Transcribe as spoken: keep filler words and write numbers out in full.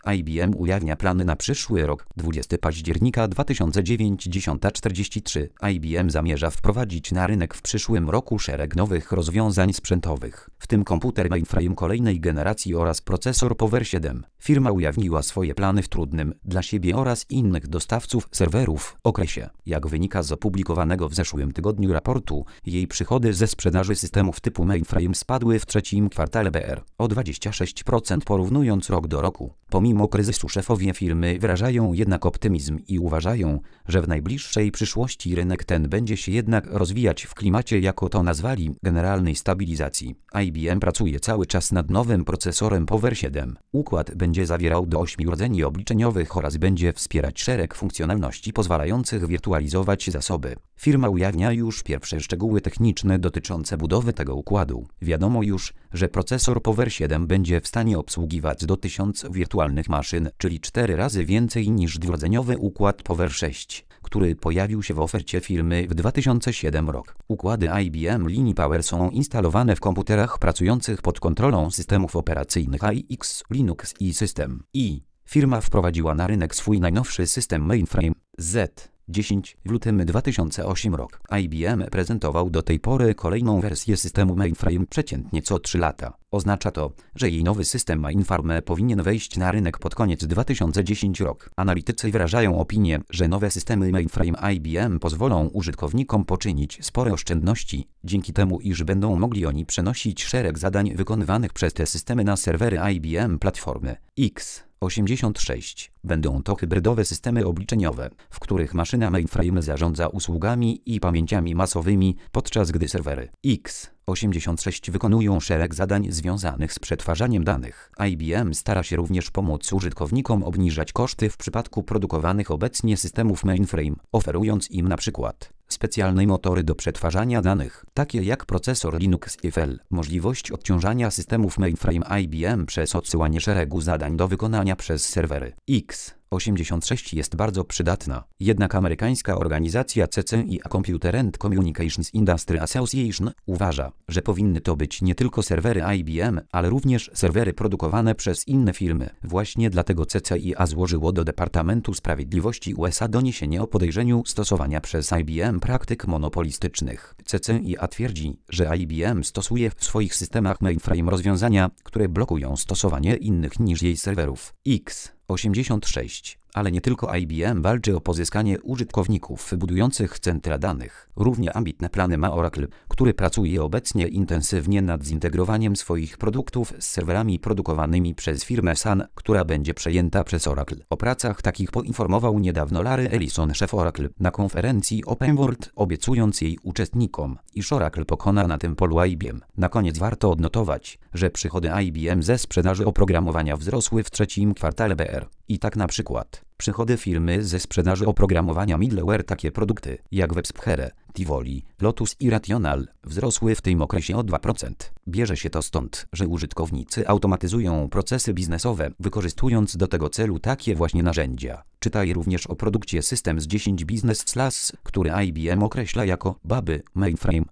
I B M ujawnia plany na przyszły rok. dwudziestego października dwa tysiące dziewięć, dziesiąta czterdzieści trzy. I B M zamierza wprowadzić na rynek w przyszłym roku szereg nowych rozwiązań sprzętowych, w tym komputer mainframe kolejnej generacji oraz procesor Power siedem. Firma ujawniła swoje plany w trudnym dla siebie oraz innych dostawców serwerów okresie. Jak wynika z opublikowanego w zeszłym tygodniu raportu, jej przychody ze sprzedaży systemów typu mainframe spadły w trzecim kwartale B R o dwadzieścia sześć procent porównując rok do roku. Pomimo kryzysu szefowie firmy wyrażają jednak optymizm i uważają, że w najbliższej przyszłości rynek ten będzie się jednak rozwijać w klimacie, jako to nazwali, generalnej stabilizacji. I B M pracuje cały czas nad nowym procesorem Power siedem. Układ będzie zawierał do ośmiu rdzeni obliczeniowych oraz będzie wspierać szereg funkcjonalności pozwalających wirtualizować zasoby. Firma ujawnia już pierwsze szczegóły techniczne dotyczące budowy tego układu. Wiadomo już, że procesor Power siedem będzie w stanie obsługiwać do tysiąca wirtualnych maszyn, czyli cztery razy więcej niż dwurdzeniowy układ Power sześć, który pojawił się w ofercie firmy w dwa tysiące siódmym roku. Układy I B M linii Power są instalowane w komputerach pracujących pod kontrolą systemów operacyjnych A I X, Linux i System I. Firma wprowadziła na rynek swój najnowszy system mainframe Z dziesięć w lutym dwa tysiące ósmego roku. I B M prezentował do tej pory kolejną wersję systemu mainframe przeciętnie co trzy lata. Oznacza to, że jej nowy system mainframe powinien wejść na rynek pod koniec dwa tysiące dziesiątego roku. Analitycy wyrażają opinię, że nowe systemy mainframe I B M pozwolą użytkownikom poczynić spore oszczędności, dzięki temu iż będą mogli oni przenosić szereg zadań wykonywanych przez te systemy na serwery I B M platformy X osiemdziesiąt sześć. Będą to hybrydowe systemy obliczeniowe, w których maszyna mainframe zarządza usługami i pamięciami masowymi, podczas gdy serwery X osiemdziesiąt sześć wykonują szereg zadań związanych z przetwarzaniem danych. I B M stara się również pomóc użytkownikom obniżać koszty w przypadku produkowanych obecnie systemów mainframe, oferując im na przykład specjalne motory do przetwarzania danych, takie jak procesor Linux F L, możliwość odciążania systemów mainframe I B M przez odsyłanie szeregu zadań do wykonania przez serwery X osiemdziesiąt sześć jest bardzo przydatna. Jednak amerykańska organizacja C C I A Computer and Communications Industry Association uważa, że powinny to być nie tylko serwery I B M, ale również serwery produkowane przez inne firmy. Właśnie dlatego C C I A złożyło do Departamentu Sprawiedliwości U S A doniesienie o podejrzeniu stosowania przez I B M praktyk monopolistycznych. C C I A twierdzi, że I B M stosuje w swoich systemach mainframe rozwiązania, które blokują stosowanie innych niż jej serwerów X osiemdziesiąt sześć. Ale nie tylko I B M walczy o pozyskanie użytkowników budujących centra danych. Równie ambitne plany ma Oracle, który pracuje obecnie intensywnie nad zintegrowaniem swoich produktów z serwerami produkowanymi przez firmę Sun, która będzie przejęta przez Oracle. O pracach takich poinformował niedawno Larry Ellison, szef Oracle, na konferencji Open World, obiecując jej uczestnikom, iż Oracle pokona na tym polu I B M. Na koniec warto odnotować, że przychody I B M ze sprzedaży oprogramowania wzrosły w trzecim kwartale B R. I tak na przykład przychody firmy ze sprzedaży oprogramowania middleware, takie produkty jak WebSphere, Tivoli, Lotus i Rational, wzrosły w tym okresie o dwa procent. Bierze się to stąd, że użytkownicy automatyzują procesy biznesowe, wykorzystując do tego celu takie właśnie narzędzia. Czytaj również o produkcie Systems dziesięć Business Slash, który I B M określa jako baby mainframe.